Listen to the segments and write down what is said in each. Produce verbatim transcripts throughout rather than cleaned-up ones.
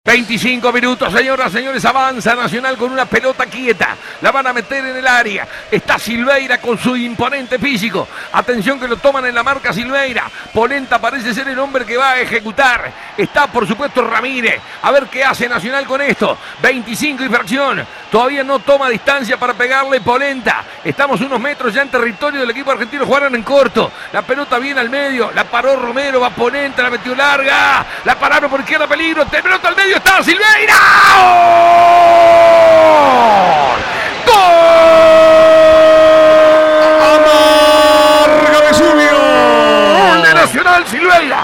veinticinco minutos, señoras, señores, avanza Nacional con una pelota quieta, la van a meter en el área, está Silveira con su imponente físico, atención que lo toman en la marca Silveira, Polenta parece ser el hombre que va a ejecutar, está por supuesto Ramírez, a ver qué hace Nacional con esto, veinticinco y fracción, todavía no toma distancia para pegarle Polenta, estamos unos metros ya en territorio del equipo argentino, jugaron en corto, la pelota viene al medio, la paró Romero, va Polenta, la metió larga, la pararon por izquierda, peligro, te pelota al medio, está Silveira. ¡Gol! ¡Gol! ¡Amarga Vesubio! ¡Gol de Nacional, Silveira!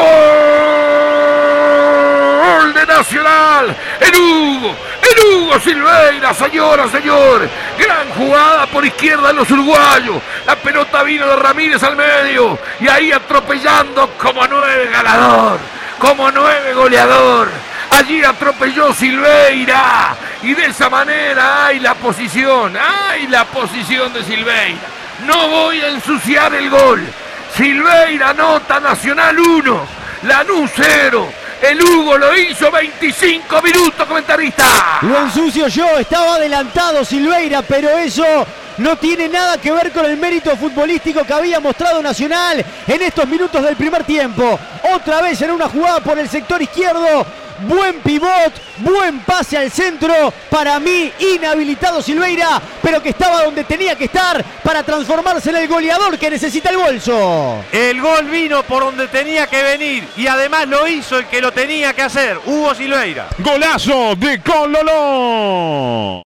¡Gol de Nacional! ¡El Hugo! ¡El Hugo Silveira, señora, señor! Gran jugada por izquierda de los uruguayos. La pelota vino de Ramírez al medio. Y ahí atropellando como nueve ganador. Como nueve goleador. Allí atropelló Silveira y de esa manera hay la posición, hay la posición de Silveira. No voy a ensuciar el gol. Silveira anota, Nacional uno, Lanús cero. El Hugo lo hizo, veinticinco minutos, comentarista. Lo ensucio yo, estaba adelantado Silveira, pero eso no tiene nada que ver con el mérito futbolístico que había mostrado Nacional en estos minutos del primer tiempo. Otra vez en una jugada por el sector izquierdo. Buen pivot, buen pase al centro, para mí inhabilitado Silveira, pero que estaba donde tenía que estar para transformarse en el goleador que necesita el bolso. El gol vino por donde tenía que venir y además lo hizo el que lo tenía que hacer, Hugo Silveira. Golazo de Cololó.